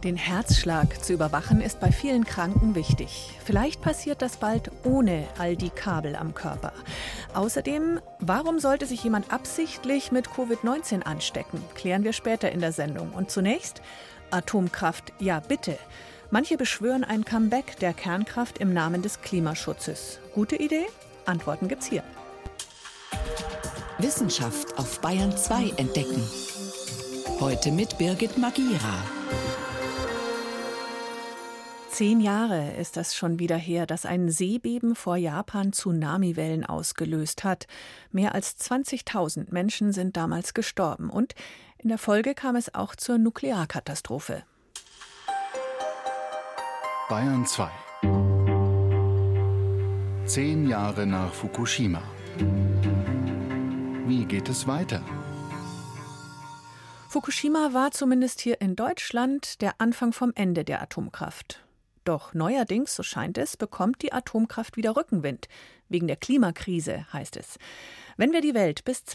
Den Herzschlag zu überwachen ist bei vielen Kranken wichtig. Vielleicht passiert das bald ohne all die Kabel am Körper. Außerdem, warum sollte sich jemand absichtlich mit Covid-19 anstecken? Klären wir später in der Sendung. Und zunächst, Atomkraft, ja bitte. Manche beschwören ein Comeback der Kernkraft im Namen des Klimaschutzes. Gute Idee? Antworten gibt's hier. Wissenschaft auf Bayern 2 entdecken. Heute mit Birgit Magira. 10 Jahre ist das schon wieder her, dass ein Seebeben vor Japan Tsunamiwellen ausgelöst hat. Mehr als 20.000 Menschen sind damals gestorben und in der Folge kam es auch zur Nuklearkatastrophe. Bayern 2. 10 Jahre nach Fukushima. Wie geht es weiter? Fukushima war zumindest hier in Deutschland der Anfang vom Ende der Atomkraft. Doch neuerdings, so scheint es, bekommt die Atomkraft wieder Rückenwind. Wegen der Klimakrise, heißt es. Wenn wir die Welt bis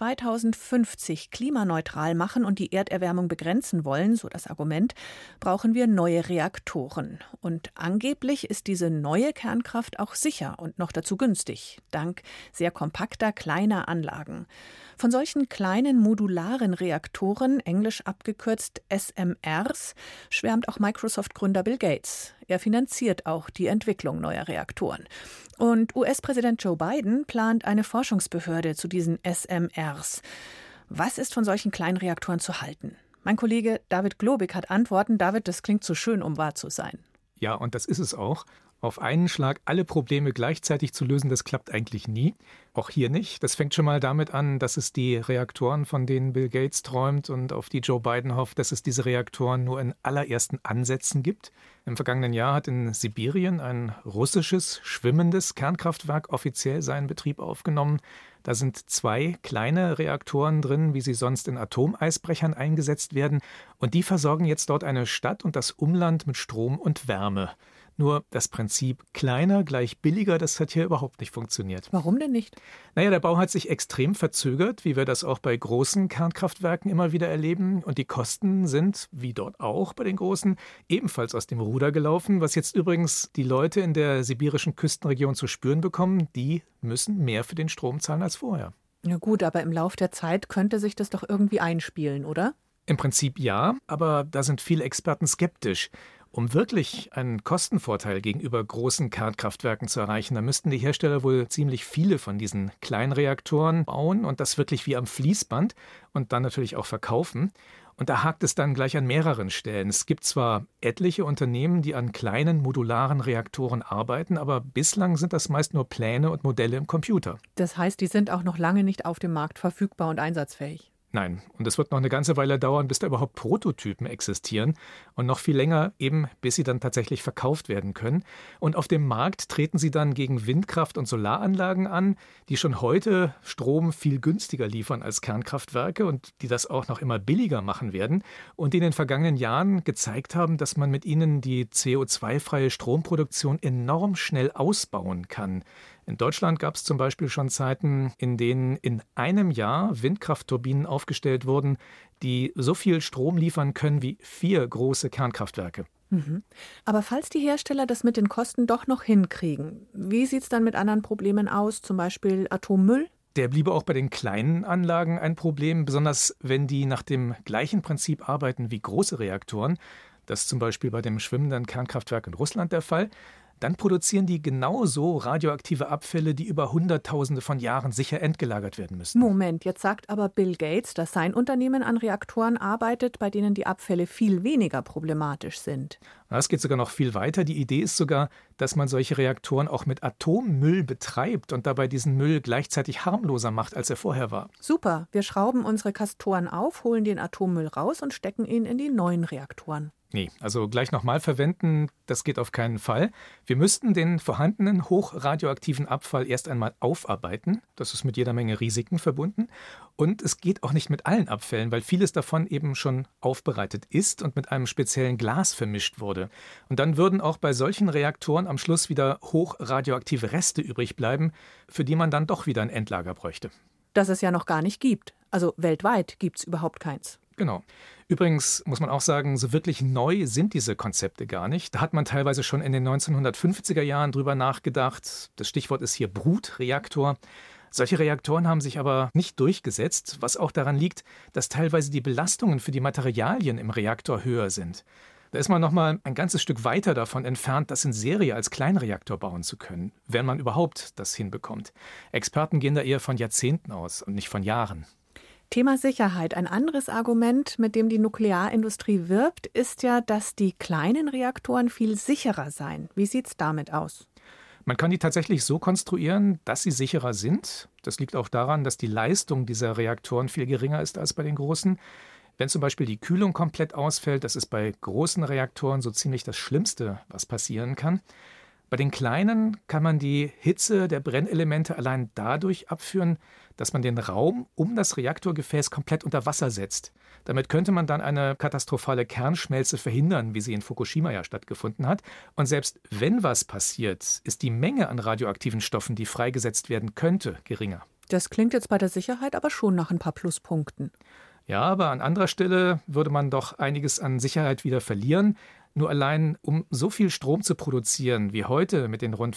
2050 klimaneutral machen und die Erderwärmung begrenzen wollen, so das Argument, brauchen wir neue Reaktoren. Und angeblich ist diese neue Kernkraft auch sicher und noch dazu günstig, dank sehr kompakter, kleiner Anlagen. Von solchen kleinen modularen Reaktoren, englisch abgekürzt SMRs, schwärmt auch Microsoft-Gründer Bill Gates. Er finanziert auch die Entwicklung neuer Reaktoren. Und US-Präsident Joe Biden plant eine Forschungsbehörde zu diesen SMRs. Was ist von solchen kleinen Reaktoren zu halten? Mein Kollege David Globig hat Antworten. David, das klingt zu schön, um wahr zu sein. Ja, und das ist es auch. Auf einen Schlag alle Probleme gleichzeitig zu lösen, das klappt eigentlich nie. Auch hier nicht. Das fängt schon mal damit an, dass es die Reaktoren, von denen Bill Gates träumt und auf die Joe Biden hofft, dass es diese Reaktoren nur in allerersten Ansätzen gibt. Im vergangenen Jahr hat in Sibirien ein russisches, schwimmendes Kernkraftwerk offiziell seinen Betrieb aufgenommen. Da sind 2 kleine Reaktoren drin, wie sie sonst in Atomeisbrechern eingesetzt werden. Und die versorgen jetzt dort eine Stadt und das Umland mit Strom und Wärme. Nur das Prinzip kleiner gleich billiger, das hat hier überhaupt nicht funktioniert. Warum denn nicht? Naja, der Bau hat sich extrem verzögert, wie wir das auch bei großen Kernkraftwerken immer wieder erleben. Und die Kosten sind, wie dort auch bei den großen, ebenfalls aus dem Ruder gelaufen. Was jetzt übrigens die Leute in der sibirischen Küstenregion zu spüren bekommen, die müssen mehr für den Strom zahlen als vorher. Ja gut, aber im Lauf der Zeit könnte sich das doch irgendwie einspielen, oder? Im Prinzip ja, aber da sind viele Experten skeptisch. Um wirklich einen Kostenvorteil gegenüber großen Kernkraftwerken zu erreichen, da müssten die Hersteller wohl ziemlich viele von diesen Kleinreaktoren bauen und das wirklich wie am Fließband und dann natürlich auch verkaufen. Und da hakt es dann gleich an mehreren Stellen. Es gibt zwar etliche Unternehmen, die an kleinen modularen Reaktoren arbeiten, aber bislang sind das meist nur Pläne und Modelle im Computer. Das heißt, die sind auch noch lange nicht auf dem Markt verfügbar und einsatzfähig. Nein, und es wird noch eine ganze Weile dauern, bis da überhaupt Prototypen existieren und noch viel länger eben, bis sie dann tatsächlich verkauft werden können. Und auf dem Markt treten sie dann gegen Windkraft- und Solaranlagen an, die schon heute Strom viel günstiger liefern als Kernkraftwerke und die das auch noch immer billiger machen werden und die in den vergangenen Jahren gezeigt haben, dass man mit ihnen die CO2-freie Stromproduktion enorm schnell ausbauen kann. In Deutschland gab es zum Beispiel schon Zeiten, in denen in einem Jahr Windkraftturbinen aufgestellt wurden, die so viel Strom liefern können wie 4 große Kernkraftwerke. Mhm. Aber falls die Hersteller das mit den Kosten doch noch hinkriegen, wie sieht es dann mit anderen Problemen aus, zum Beispiel Atommüll? Der bliebe auch bei den kleinen Anlagen ein Problem, besonders wenn die nach dem gleichen Prinzip arbeiten wie große Reaktoren. Das ist zum Beispiel bei dem schwimmenden Kernkraftwerk in Russland der Fall. Dann produzieren die genauso radioaktive Abfälle, die über Hunderttausende von Jahren sicher entgelagert werden müssen. Moment, jetzt sagt aber Bill Gates, dass sein Unternehmen an Reaktoren arbeitet, bei denen die Abfälle viel weniger problematisch sind. Es geht sogar noch viel weiter. Die Idee ist sogar, dass man solche Reaktoren auch mit Atommüll betreibt und dabei diesen Müll gleichzeitig harmloser macht, als er vorher war. Super, wir schrauben unsere Castoren auf, holen den Atommüll raus und stecken ihn in die neuen Reaktoren. Nee, also gleich nochmal verwenden, das geht auf keinen Fall. Wir müssten den vorhandenen hochradioaktiven Abfall erst einmal aufarbeiten. Das ist mit jeder Menge Risiken verbunden. Und es geht auch nicht mit allen Abfällen, weil vieles davon eben schon aufbereitet ist und mit einem speziellen Glas vermischt wurde. Und dann würden auch bei solchen Reaktoren am Schluss wieder hochradioaktive Reste übrig bleiben, für die man dann doch wieder ein Endlager bräuchte. Das es ja noch gar nicht gibt. Also weltweit gibt es überhaupt keins. Genau. Übrigens muss man auch sagen, so wirklich neu sind diese Konzepte gar nicht. Da hat man teilweise schon in den 1950er Jahren drüber nachgedacht. Das Stichwort ist hier Brutreaktor. Solche Reaktoren haben sich aber nicht durchgesetzt, was auch daran liegt, dass teilweise die Belastungen für die Materialien im Reaktor höher sind. Da ist man noch mal ein ganzes Stück weiter davon entfernt, das in Serie als Kleinreaktor bauen zu können, wenn man überhaupt das hinbekommt. Experten gehen da eher von Jahrzehnten aus und nicht von Jahren. Thema Sicherheit. Ein anderes Argument, mit dem die Nuklearindustrie wirbt, ist ja, dass die kleinen Reaktoren viel sicherer seien. Wie sieht es damit aus? Man kann die tatsächlich so konstruieren, dass sie sicherer sind. Das liegt auch daran, dass die Leistung dieser Reaktoren viel geringer ist als bei den großen. Wenn zum Beispiel die Kühlung komplett ausfällt, das ist bei großen Reaktoren so ziemlich das Schlimmste, was passieren kann. Bei den kleinen kann man die Hitze der Brennelemente allein dadurch abführen, dass man den Raum um das Reaktorgefäß komplett unter Wasser setzt. Damit könnte man dann eine katastrophale Kernschmelze verhindern, wie sie in Fukushima ja stattgefunden hat. Und selbst wenn was passiert, ist die Menge an radioaktiven Stoffen, die freigesetzt werden könnte, geringer. Das klingt jetzt bei der Sicherheit aber schon nach ein paar Pluspunkten. Ja, aber an anderer Stelle würde man doch einiges an Sicherheit wieder verlieren. Nur allein, um so viel Strom zu produzieren wie heute mit den rund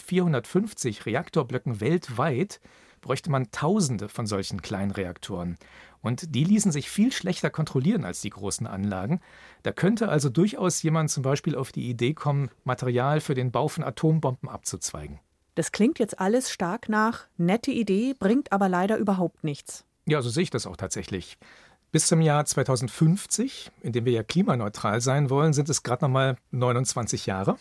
450 Reaktorblöcken weltweit, bräuchte man Tausende von solchen kleinen Reaktoren. Und die ließen sich viel schlechter kontrollieren als die großen Anlagen. Da könnte also durchaus jemand zum Beispiel auf die Idee kommen, Material für den Bau von Atombomben abzuzweigen. Das klingt jetzt alles stark nach nette Idee, bringt aber leider überhaupt nichts. Ja, so sehe ich das auch tatsächlich. Bis zum Jahr 2050, in dem wir ja klimaneutral sein wollen, sind es gerade noch mal 29 Jahre.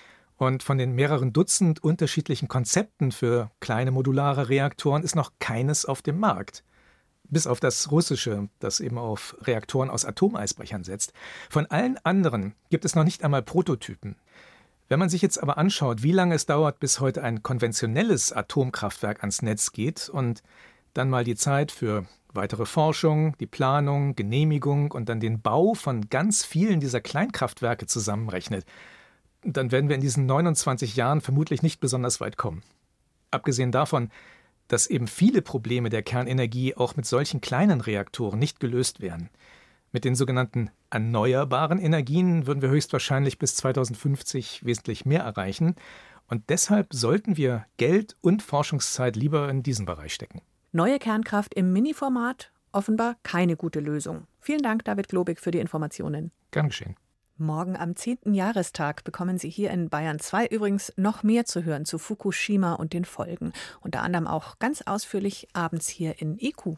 Und von den mehreren Dutzend unterschiedlichen Konzepten für kleine modulare Reaktoren ist noch keines auf dem Markt. Bis auf das russische, das eben auf Reaktoren aus Atomeisbrechern setzt. Von allen anderen gibt es noch nicht einmal Prototypen. Wenn man sich jetzt aber anschaut, wie lange es dauert, bis heute ein konventionelles Atomkraftwerk ans Netz geht und dann mal die Zeit für weitere Forschung, die Planung, Genehmigung und dann den Bau von ganz vielen dieser Kleinkraftwerke zusammenrechnet, dann werden wir in diesen 29 Jahren vermutlich nicht besonders weit kommen. Abgesehen davon, dass eben viele Probleme der Kernenergie auch mit solchen kleinen Reaktoren nicht gelöst werden. Mit den sogenannten erneuerbaren Energien würden wir höchstwahrscheinlich bis 2050 wesentlich mehr erreichen. Und deshalb sollten wir Geld und Forschungszeit lieber in diesen Bereich stecken. Neue Kernkraft im Mini-Format, offenbar keine gute Lösung. Vielen Dank, David Globig, für die Informationen. Gern geschehen. Morgen am 10. Jahrestag bekommen Sie hier in Bayern 2 übrigens noch mehr zu hören zu Fukushima und den Folgen. Unter anderem auch ganz ausführlich abends hier in IQ.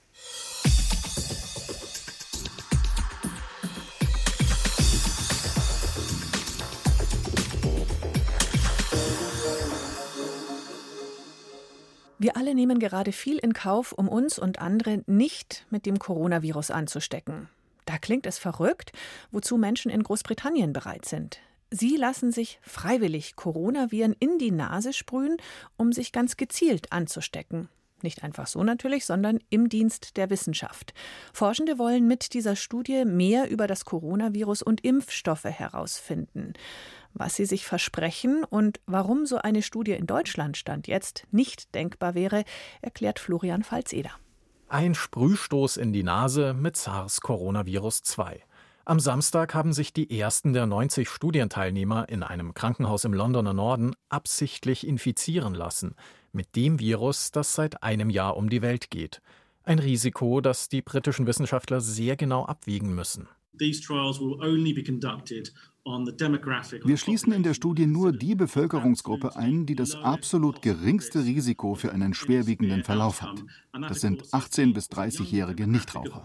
Wir alle nehmen gerade viel in Kauf, um uns und andere nicht mit dem Coronavirus anzustecken. Da klingt es verrückt, wozu Menschen in Großbritannien bereit sind. Sie lassen sich freiwillig Coronaviren in die Nase sprühen, um sich ganz gezielt anzustecken. Nicht einfach so natürlich, sondern im Dienst der Wissenschaft. Forschende wollen mit dieser Studie mehr über das Coronavirus und Impfstoffe herausfinden. Was sie sich versprechen und warum so eine Studie in Deutschland Stand jetzt nicht denkbar wäre, erklärt Florian Pfalz-Eder. Ein Sprühstoß in die Nase mit SARS-Coronavirus-2. Am Samstag haben sich die ersten der 90 Studienteilnehmer in einem Krankenhaus im Londoner Norden absichtlich infizieren lassen. Mit dem Virus, das seit einem Jahr um die Welt geht. Ein Risiko, das die britischen Wissenschaftler sehr genau abwiegen müssen. Wir schließen in der Studie nur die Bevölkerungsgruppe ein, die das absolut geringste Risiko für einen schwerwiegenden Verlauf hat. Das sind 18- bis 30-jährige Nichtraucher.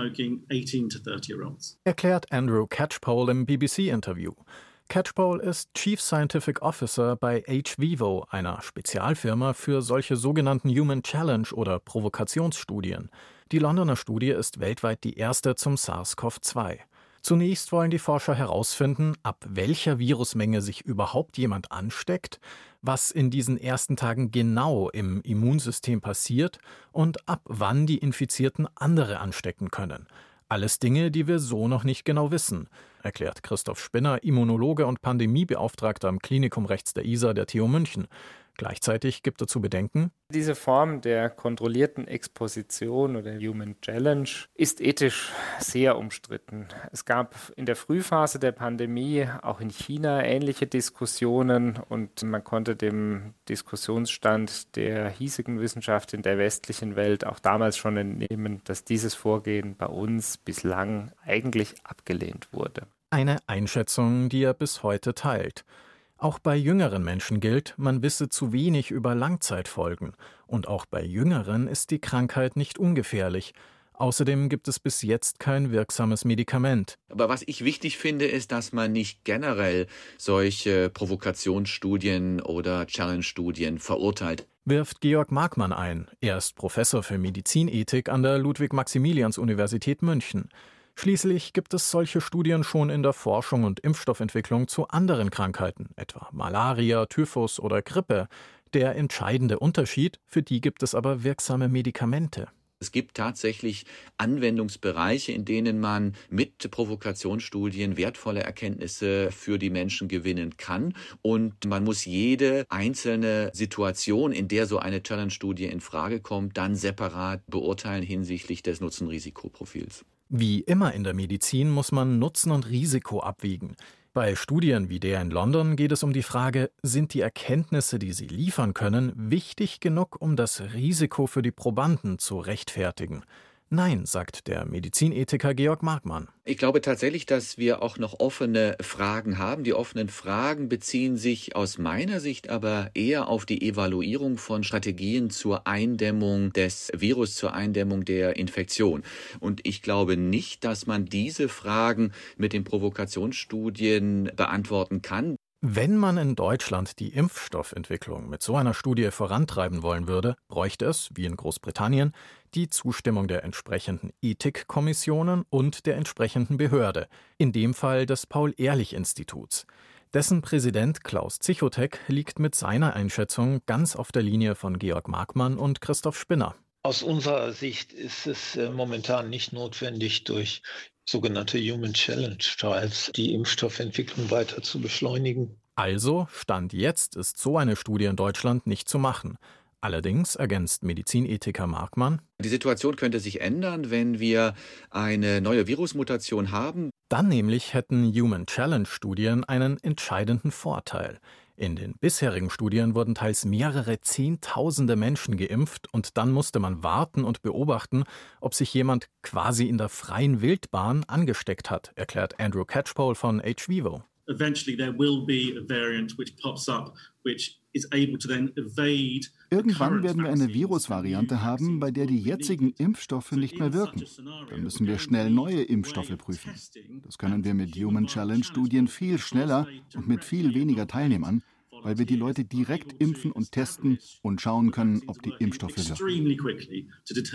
Erklärt Andrew Catchpole im BBC-Interview. Catchpole ist Chief Scientific Officer bei hVivo, einer Spezialfirma für solche sogenannten Human Challenge oder Provokationsstudien. Die Londoner Studie ist weltweit die erste zum SARS-CoV-2. Zunächst wollen die Forscher herausfinden, ab welcher Virusmenge sich überhaupt jemand ansteckt, was in diesen ersten Tagen genau im Immunsystem passiert und ab wann die Infizierten andere anstecken können. Alles Dinge, die wir so noch nicht genau wissen, erklärt Christoph Spinner, Immunologe und Pandemiebeauftragter am Klinikum rechts der Isar der TU München. Gleichzeitig gibt er zu bedenken: Diese Form der kontrollierten Exposition oder Human Challenge ist ethisch sehr umstritten. Es gab in der Frühphase der Pandemie auch in China ähnliche Diskussionen und man konnte dem Diskussionsstand der hiesigen Wissenschaft in der westlichen Welt auch damals schon entnehmen, dass dieses Vorgehen bei uns bislang eigentlich abgelehnt wurde. Eine Einschätzung, die er bis heute teilt. Auch bei jüngeren Menschen gilt, man wisse zu wenig über Langzeitfolgen. Und auch bei Jüngeren ist die Krankheit nicht ungefährlich. Außerdem gibt es bis jetzt kein wirksames Medikament. Aber was ich wichtig finde, ist, dass man nicht generell solche Provokationsstudien oder Challenge-Studien verurteilt. Wirft Georg Markmann ein. Er ist Professor für Medizinethik an der Ludwig-Maximilians-Universität München. Schließlich gibt es solche Studien schon in der Forschung und Impfstoffentwicklung zu anderen Krankheiten, etwa Malaria, Typhus oder Grippe. Der entscheidende Unterschied: für die gibt es aber wirksame Medikamente. Es gibt tatsächlich Anwendungsbereiche, in denen man mit Provokationsstudien wertvolle Erkenntnisse für die Menschen gewinnen kann. Und man muss jede einzelne Situation, in der so eine Challenge-Studie in Frage kommt, dann separat beurteilen hinsichtlich des Nutzen-Risikoprofils. Wie immer in der Medizin muss man Nutzen und Risiko abwiegen. Bei Studien wie der in London geht es um die Frage: Sind die Erkenntnisse, die sie liefern können, wichtig genug, um das Risiko für die Probanden zu rechtfertigen? Nein, sagt der Medizinethiker Georg Markmann. Ich glaube tatsächlich, dass wir auch noch offene Fragen haben. Die offenen Fragen beziehen sich aus meiner Sicht aber eher auf die Evaluierung von Strategien zur Eindämmung des Virus, zur Eindämmung der Infektion. Und ich glaube nicht, dass man diese Fragen mit den Provokationsstudien beantworten kann. Wenn man in Deutschland die Impfstoffentwicklung mit so einer Studie vorantreiben wollen würde, bräuchte es, wie in Großbritannien, die Zustimmung der entsprechenden Ethikkommissionen und der entsprechenden Behörde, in dem Fall des Paul-Ehrlich-Instituts. Dessen Präsident Klaus Zichotek liegt mit seiner Einschätzung ganz auf der Linie von Georg Markmann und Christoph Spinner. Aus unserer Sicht ist es momentan nicht notwendig, durch sogenannte Human Challenge Trials die Impfstoffentwicklung weiter zu beschleunigen. Also, Stand jetzt ist so eine Studie in Deutschland nicht zu machen. Allerdings ergänzt Medizinethiker Markmann: Die Situation könnte sich ändern, wenn wir eine neue Virusmutation haben. Dann nämlich hätten Human Challenge Studien einen entscheidenden Vorteil. In den bisherigen Studien wurden teils mehrere Zehntausende Menschen geimpft und dann musste man warten und beobachten, ob sich jemand quasi in der freien Wildbahn angesteckt hat, erklärt Andrew Catchpole von hVivo. Irgendwann werden wir eine Virusvariante haben, bei der die jetzigen Impfstoffe nicht mehr wirken. Dann müssen wir schnell neue Impfstoffe prüfen. Das können wir mit Human Challenge Studien viel schneller und mit viel weniger Teilnehmern, weil wir die Leute direkt impfen und testen und schauen können, ob die Impfstoffe wirken.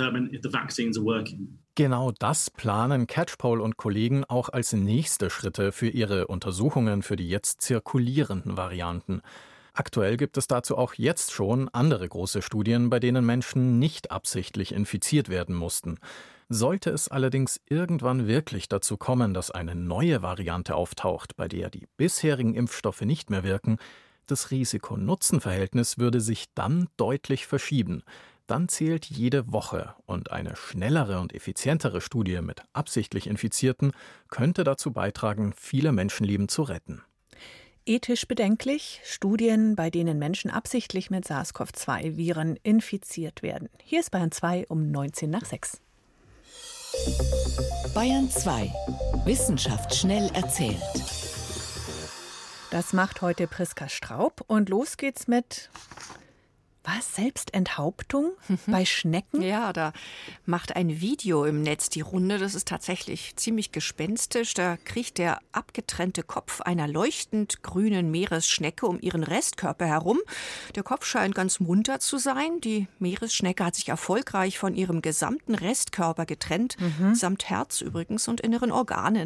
Genau das planen Catchpole und Kollegen auch als nächste Schritte für ihre Untersuchungen für die jetzt zirkulierenden Varianten. Aktuell gibt es dazu auch jetzt schon andere große Studien, bei denen Menschen nicht absichtlich infiziert werden mussten. Sollte es allerdings irgendwann wirklich dazu kommen, dass eine neue Variante auftaucht, bei der die bisherigen Impfstoffe nicht mehr wirken, das Risiko-Nutzen-Verhältnis würde sich dann deutlich verschieben. Dann zählt jede Woche und eine schnellere und effizientere Studie mit absichtlich Infizierten könnte dazu beitragen, viele Menschenleben zu retten. Ethisch bedenklich: Studien, bei denen Menschen absichtlich mit SARS-CoV-2-Viren infiziert werden. Hier ist Bayern 2 um 6:19. Bayern 2. Wissenschaft schnell erzählt. Das macht heute Priska Straub und los geht's mit Selbstenthauptung bei Schnecken? Ja, da macht ein Video im Netz die Runde. Das ist tatsächlich ziemlich gespenstisch. Da kriecht der abgetrennte Kopf einer leuchtend grünen Meeresschnecke um ihren Restkörper herum. Der Kopf scheint ganz munter zu sein. Die Meeresschnecke hat sich erfolgreich von ihrem gesamten Restkörper getrennt, samt Herz übrigens und inneren Organen.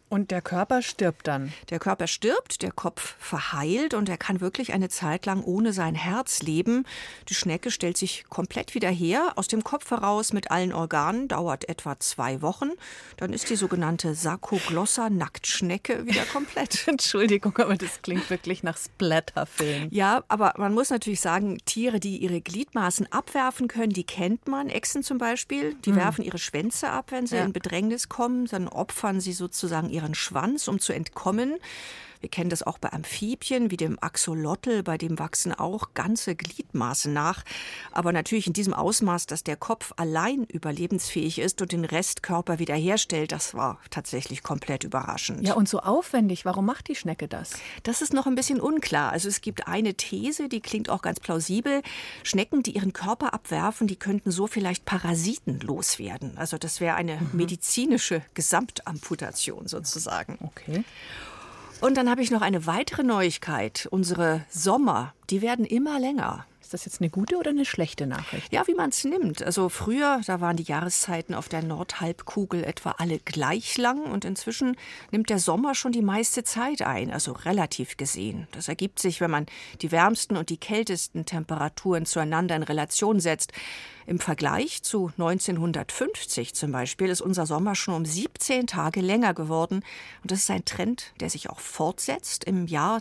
Und der Körper stirbt dann? Der Körper stirbt, der Kopf verheilt und er kann wirklich eine Zeit lang ohne sein Herz leben. Die Schnecke stellt sich komplett wieder her, aus dem Kopf heraus mit allen Organen, dauert etwa 2 Wochen. Dann ist die sogenannte Sarkoglossa-Nacktschnecke wieder komplett. Entschuldigung, aber das klingt wirklich nach Splatterfilm. Ja, aber man muss natürlich sagen, Tiere, die ihre Gliedmaßen abwerfen können, die kennt man. Echsen zum Beispiel, die werfen ihre Schwänze ab, wenn sie in Bedrängnis kommen. Dann opfern sie sozusagen ihren Schwanz, um zu entkommen. Wir kennen das auch bei Amphibien, wie dem Axolotl, bei dem wachsen auch ganze Gliedmaßen nach. Aber natürlich in diesem Ausmaß, dass der Kopf allein überlebensfähig ist und den Restkörper wiederherstellt, das war tatsächlich komplett überraschend. Ja, und so aufwendig, warum macht die Schnecke das? Das ist noch ein bisschen unklar. Also es gibt eine These, die klingt auch ganz plausibel. Schnecken, die ihren Körper abwerfen, die könnten so vielleicht Parasiten loswerden. Also das wäre eine medizinische Gesamtamputation sozusagen. Okay. Und dann habe ich noch eine weitere Neuigkeit. Unsere Sommer, die werden immer länger. Ist das jetzt eine gute oder eine schlechte Nachricht? Ja, wie man es nimmt. Also früher, da waren die Jahreszeiten auf der Nordhalbkugel etwa alle gleich lang und inzwischen nimmt der Sommer schon die meiste Zeit ein, also relativ gesehen. Das ergibt sich, wenn man die wärmsten und die kältesten Temperaturen zueinander in Relation setzt. Im Vergleich zu 1950 zum Beispiel ist unser Sommer schon um 17 Tage länger geworden. Und das ist ein Trend, der sich auch fortsetzt. Im Jahr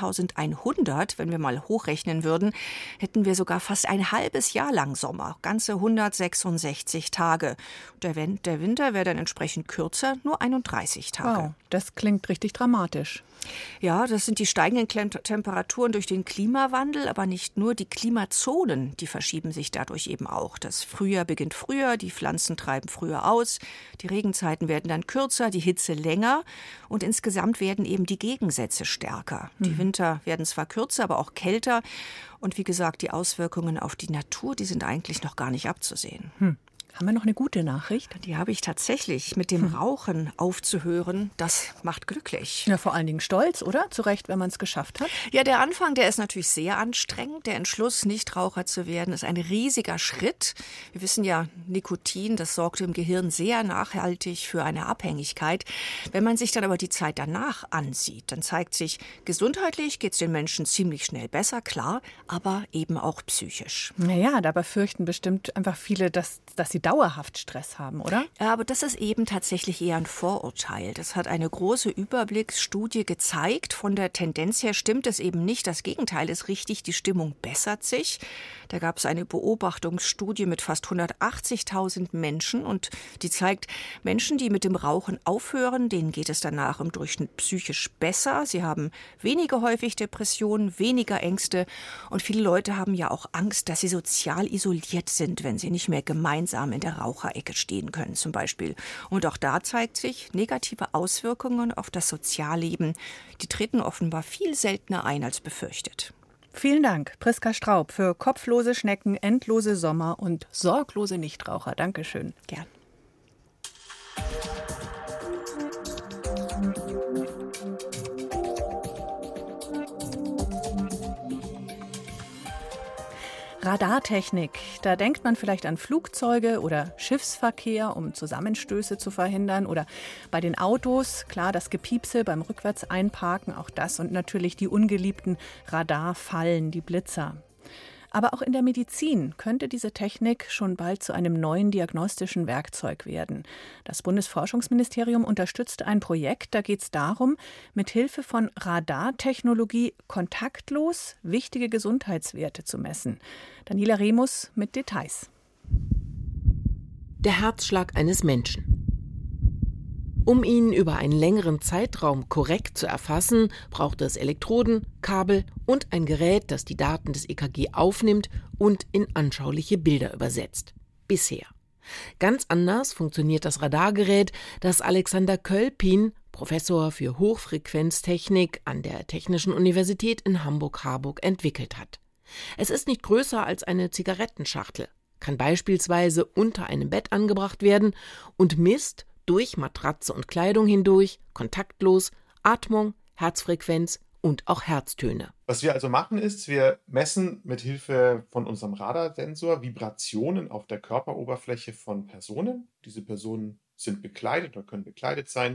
2100, wenn wir mal hochrechnen würden, hätten wir sogar fast ein halbes Jahr lang Sommer. Ganze 166 Tage. Der Winter wäre dann entsprechend kürzer, nur 31 Tage. Wow, das klingt richtig dramatisch. Ja, das sind die steigenden Temperaturen durch den Klimawandel, aber nicht nur. Die Klimazonen, die verschieben sich dadurch eben auch. Das Frühjahr beginnt früher, die Pflanzen treiben früher aus, die Regenzeiten werden dann kürzer, die Hitze länger und insgesamt werden eben die Gegensätze stärker. Die Winter werden zwar kürzer, aber auch kälter und wie gesagt, die Auswirkungen auf die Natur, die sind eigentlich noch gar nicht abzusehen. Haben wir noch eine gute Nachricht? Die habe ich tatsächlich. Mit dem Rauchen aufzuhören, das macht glücklich. Ja, vor allen Dingen stolz, oder? Zu Recht, wenn man es geschafft hat. Ja, der Anfang, der ist natürlich sehr anstrengend. Der Entschluss, Nichtraucher zu werden, ist ein riesiger Schritt. Wir wissen ja, Nikotin, das sorgt im Gehirn sehr nachhaltig für eine Abhängigkeit. Wenn man sich dann aber die Zeit danach ansieht, dann zeigt sich, gesundheitlich geht es den Menschen ziemlich schnell besser, klar, aber eben auch psychisch. Naja, da befürchten bestimmt einfach viele, dass sie dauerhaft Stress haben, oder? Ja, aber das ist eben tatsächlich eher ein Vorurteil. Das hat eine große Überblicksstudie gezeigt. Von der Tendenz her stimmt es eben nicht. Das Gegenteil ist richtig, die Stimmung bessert sich. Da gab es eine Beobachtungsstudie mit fast 180.000 Menschen und die zeigt, Menschen, die mit dem Rauchen aufhören, denen geht es danach im Durchschnitt psychisch besser. Sie haben weniger häufig Depressionen, weniger Ängste und viele Leute haben ja auch Angst, dass sie sozial isoliert sind, wenn sie nicht mehr gemeinsam in der Raucherecke stehen können zum Beispiel. Und auch da zeigt sich negative Auswirkungen auf das Sozialleben. Die treten offenbar viel seltener ein als befürchtet. Vielen Dank, Priska Straub, für kopflose Schnecken, endlose Sommer und sorglose Nichtraucher. Dankeschön. Gern. Radartechnik, da denkt man vielleicht an Flugzeuge oder Schiffsverkehr, um Zusammenstöße zu verhindern, oder bei den Autos, klar, das Gepiepse beim Rückwärtseinparken, auch das, und natürlich die ungeliebten Radarfallen, die Blitzer. Aber auch in der Medizin könnte diese Technik schon bald zu einem neuen diagnostischen Werkzeug werden. Das Bundesforschungsministerium unterstützt ein Projekt, da geht es darum, mit Hilfe von Radartechnologie kontaktlos wichtige Gesundheitswerte zu messen. Daniela Remus mit Details. Der Herzschlag eines Menschen. Um ihn über einen längeren Zeitraum korrekt zu erfassen, braucht es Elektroden, Kabel und ein Gerät, das die Daten des EKG aufnimmt und in anschauliche Bilder übersetzt. Bisher. Ganz anders funktioniert das Radargerät, das Alexander Kölpin, Professor für Hochfrequenztechnik an der Technischen Universität in Hamburg-Harburg, entwickelt hat. Es ist nicht größer als eine Zigarettenschachtel, kann beispielsweise unter einem Bett angebracht werden und misst durch Matratze und Kleidung hindurch, kontaktlos, Atmung, Herzfrequenz und auch Herztöne. Was wir also machen ist, wir messen mit Hilfe von unserem Radarsensor Vibrationen auf der Körperoberfläche von Personen. Diese Personen sind bekleidet oder können bekleidet sein,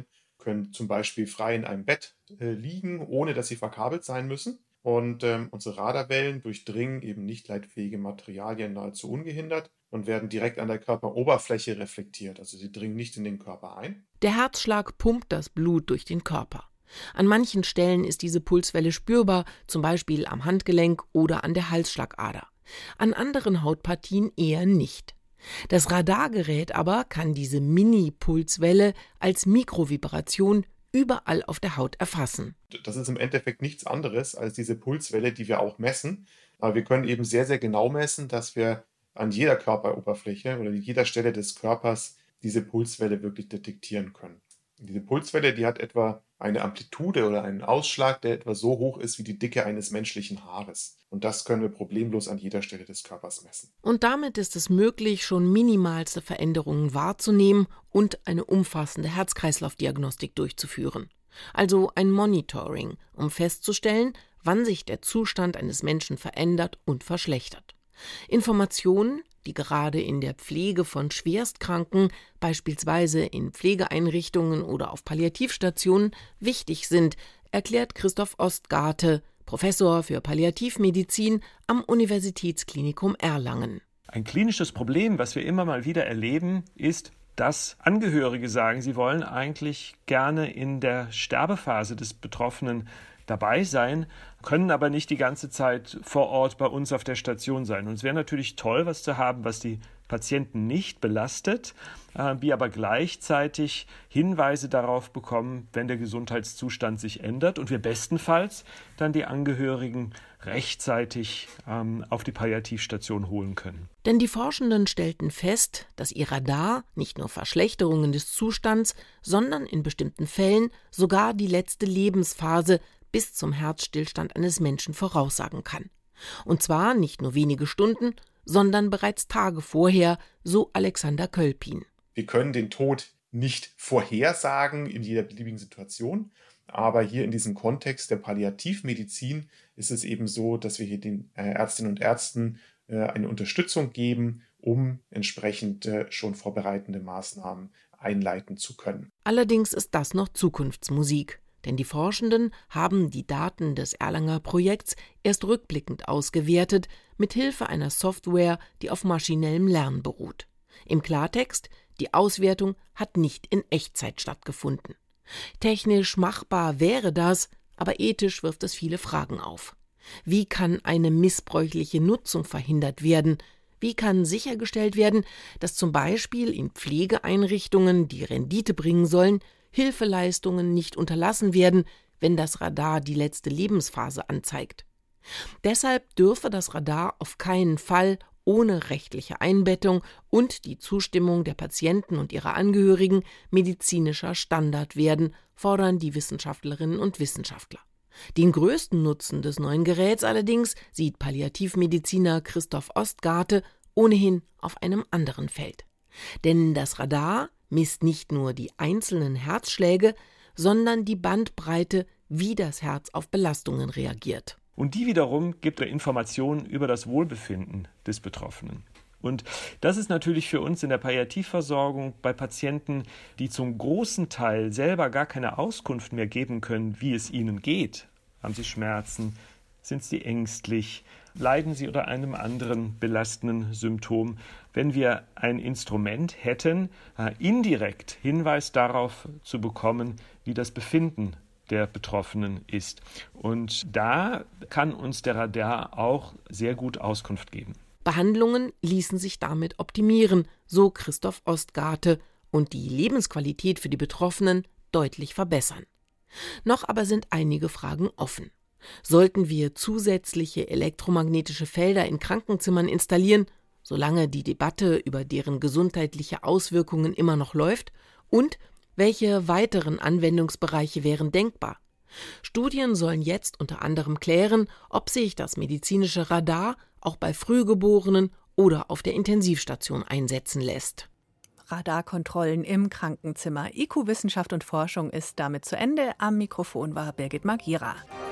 können zum Beispiel frei in einem Bett liegen, ohne dass sie verkabelt sein müssen. Und unsere Radarwellen durchdringen eben nicht leitfähige Materialien nahezu ungehindert und werden direkt an der Körperoberfläche reflektiert. Also sie dringen nicht in den Körper ein. Der Herzschlag pumpt das Blut durch den Körper. An manchen Stellen ist diese Pulswelle spürbar, zum Beispiel am Handgelenk oder an der Halsschlagader. An anderen Hautpartien eher nicht. Das Radargerät aber kann diese Mini-Pulswelle als Mikrovibration überall auf der Haut erfassen. Das ist im Endeffekt nichts anderes als diese Pulswelle, die wir auch messen. Aber wir können eben sehr, sehr genau messen, dass wir an jeder Körperoberfläche oder an jeder Stelle des Körpers diese Pulswelle wirklich detektieren können. Und diese Pulswelle, die hat etwa eine Amplitude oder einen Ausschlag, der etwa so hoch ist wie die Dicke eines menschlichen Haares. Und das können wir problemlos an jeder Stelle des Körpers messen. Und damit ist es möglich, schon minimalste Veränderungen wahrzunehmen und eine umfassende Herz-Kreislauf-Diagnostik durchzuführen. Also ein Monitoring, um festzustellen, wann sich der Zustand eines Menschen verändert und verschlechtert. Informationen, die gerade in der Pflege von Schwerstkranken, beispielsweise in Pflegeeinrichtungen oder auf Palliativstationen, wichtig sind, erklärt Christoph Ostgate, Professor für Palliativmedizin am Universitätsklinikum Erlangen. Ein klinisches Problem, was wir immer mal wieder erleben, ist, dass Angehörige sagen, sie wollen eigentlich gerne in der Sterbephase des Betroffenen dabei sein, können aber nicht die ganze Zeit vor Ort bei uns auf der Station sein. Und es wäre natürlich toll, was zu haben, was die Patienten nicht belastet, die aber gleichzeitig Hinweise darauf bekommen, wenn der Gesundheitszustand sich ändert und wir bestenfalls dann die Angehörigen rechtzeitig auf die Palliativstation holen können. Denn die Forschenden stellten fest, dass ihr Radar nicht nur Verschlechterungen des Zustands, sondern in bestimmten Fällen sogar die letzte Lebensphase bis zum Herzstillstand eines Menschen voraussagen kann. Und zwar nicht nur wenige Stunden, sondern bereits Tage vorher, so Alexander Kölpin. Wir können den Tod nicht vorhersagen in jeder beliebigen Situation, aber hier in diesem Kontext der Palliativmedizin ist es eben so, dass wir hier den Ärztinnen und Ärzten eine Unterstützung geben, um entsprechend schon vorbereitende Maßnahmen einleiten zu können. Allerdings ist das noch Zukunftsmusik. Denn die Forschenden haben die Daten des Erlanger Projekts erst rückblickend ausgewertet, mit Hilfe einer Software, die auf maschinellem Lernen beruht. Im Klartext, die Auswertung hat nicht in Echtzeit stattgefunden. Technisch machbar wäre das, aber ethisch wirft es viele Fragen auf. Wie kann eine missbräuchliche Nutzung verhindert werden? Wie kann sichergestellt werden, dass zum Beispiel in Pflegeeinrichtungen, die Rendite bringen sollen, Hilfeleistungen nicht unterlassen werden, wenn das Radar die letzte Lebensphase anzeigt? Deshalb dürfe das Radar auf keinen Fall ohne rechtliche Einbettung und die Zustimmung der Patienten und ihrer Angehörigen medizinischer Standard werden, fordern die Wissenschaftlerinnen und Wissenschaftler. Den größten Nutzen des neuen Geräts allerdings sieht Palliativmediziner Christoph Ostgate ohnehin auf einem anderen Feld. Denn das Radar misst nicht nur die einzelnen Herzschläge, sondern die Bandbreite, wie das Herz auf Belastungen reagiert. Und die wiederum gibt Informationen über das Wohlbefinden des Betroffenen. Und das ist natürlich für uns in der Palliativversorgung bei Patienten, die zum großen Teil selber gar keine Auskunft mehr geben können, wie es ihnen geht. Haben sie Schmerzen? Sind sie ängstlich? Leiden sie unter einem anderen belastenden Symptom? Wenn wir ein Instrument hätten, indirekt Hinweis darauf zu bekommen, wie das Befinden der Betroffenen ist. Und da kann uns der Radar auch sehr gut Auskunft geben. Behandlungen ließen sich damit optimieren, so Christoph Ostgate, und die Lebensqualität für die Betroffenen deutlich verbessern. Noch aber sind einige Fragen offen. Sollten wir zusätzliche elektromagnetische Felder in Krankenzimmern installieren, solange die Debatte über deren gesundheitliche Auswirkungen immer noch läuft? Und welche weiteren Anwendungsbereiche wären denkbar? Studien sollen jetzt unter anderem klären, ob sich das medizinische Radar auch bei Frühgeborenen oder auf der Intensivstation einsetzen lässt. Radarkontrollen im Krankenzimmer. IQ Wissenschaft und Forschung ist damit zu Ende. Am Mikrofon war Birgit Magira.